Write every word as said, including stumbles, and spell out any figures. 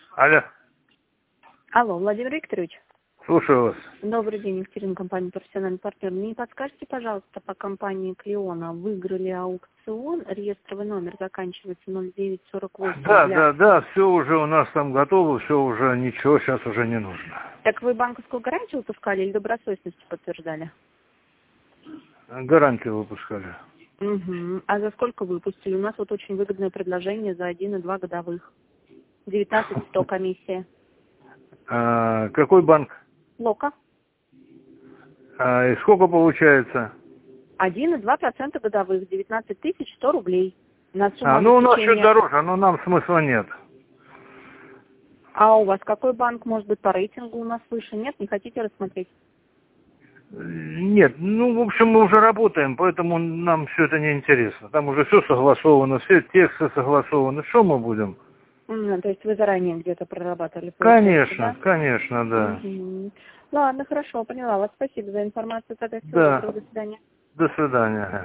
Алло. Алло, Владимир Викторович. Слушаю вас. Добрый день, Екатерина, компания «Профессиональный партнер». Не подскажете, пожалуйста, по компании «Клеона» выиграли аукцион, реестровый номер заканчивается ноль девять сорок восемь. Да, для... да, да, все уже у нас там готово, все уже, ничего сейчас уже не нужно. Так вы банковскую гарантию выпускали или добросовестность подтверждали? Гарантию выпускали. Угу. А за сколько выпустили? У нас вот очень выгодное предложение за один и два годовых. девятнадцать сто комиссия. А, какой банк? Лока. А, и сколько получается? один и два процента годовых, девятнадцать тысяч сто рублей. На сумму А, ну у нас обеспечения... чуть дороже, но нам смысла нет. А у вас какой банк, может быть, по рейтингу у нас выше? Нет, не хотите рассмотреть? Нет, ну, в общем, мы уже работаем, поэтому нам все это не интересно. Там уже все согласовано, все тексты согласованы. Что мы будем? М, то есть вы заранее где-то прорабатывали? Конечно, Да? конечно, да. Угу. Ладно, хорошо, поняла вас. Спасибо за информацию. Тогда всего Да. доброго, до свидания. До свидания.